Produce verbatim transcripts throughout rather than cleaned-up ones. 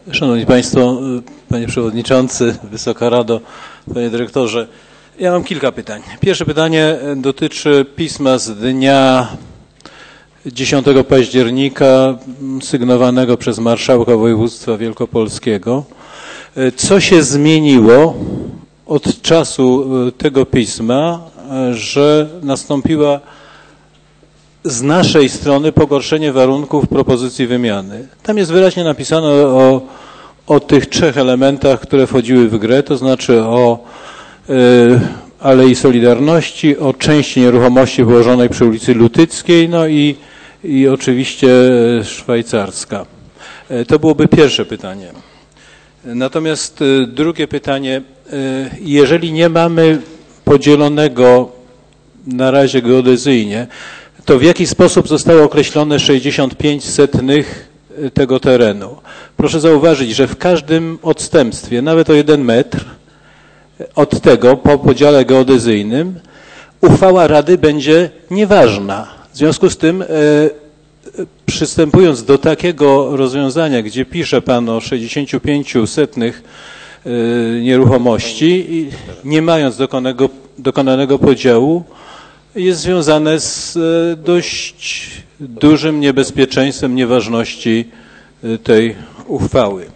Szanowni Państwo, Panie Przewodniczący, Wysoka Rado, Panie Dyrektorze, ja mam kilka pytań. Pierwsze pytanie dotyczy pisma z dnia dziesiątego października sygnowanego przez Marszałka Województwa Wielkopolskiego. Co się zmieniło od czasu tego pisma, że nastąpiła z naszej strony pogorszenie warunków propozycji wymiany? Tam jest wyraźnie napisane o, o tych trzech elementach, które wchodziły w grę, to znaczy o y, Alei Solidarności, o części nieruchomości położonej przy ulicy Lutyckiej, no i, i oczywiście Szwajcarska. To byłoby pierwsze pytanie. Natomiast y, drugie pytanie, y, jeżeli nie mamy podzielonego na razie geodezyjnie, to w jaki sposób zostało określone sześćdziesiąt pięć setnych tego terenu? Proszę zauważyć, że w każdym odstępstwie, nawet o jeden metr od tego po podziale geodezyjnym, uchwała Rady będzie nieważna. W związku z tym, e, przystępując do takiego rozwiązania, gdzie pisze Pan o sześćdziesięciu pięciu setnych e, nieruchomości, i nie mając dokonanego, dokonanego podziału, jest związane z dość dużym niebezpieczeństwem nieważności tej uchwały.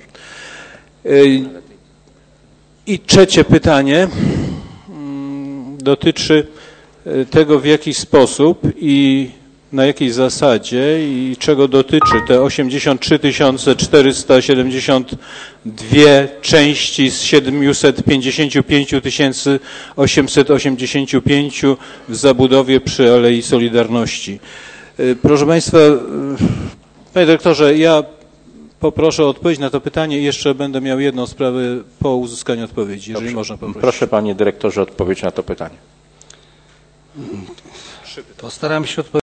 I trzecie pytanie dotyczy tego, w jaki sposób i na jakiej zasadzie i czego dotyczy te osiemdziesiąt trzy tysiące czterysta siedemdziesiąt dwie części z siedemset pięćdziesiąt pięć tysięcy osiemset osiemdziesiąt pięć w zabudowie przy Alei Solidarności. Proszę Państwa, Panie Dyrektorze, ja poproszę o odpowiedź na to pytanie i jeszcze będę miał jedną sprawę po uzyskaniu odpowiedzi, jeżeli Dobrze. można poprosić. Proszę Panie Dyrektorze o odpowiedź na to pytanie. Postaram się odpowiedzieć.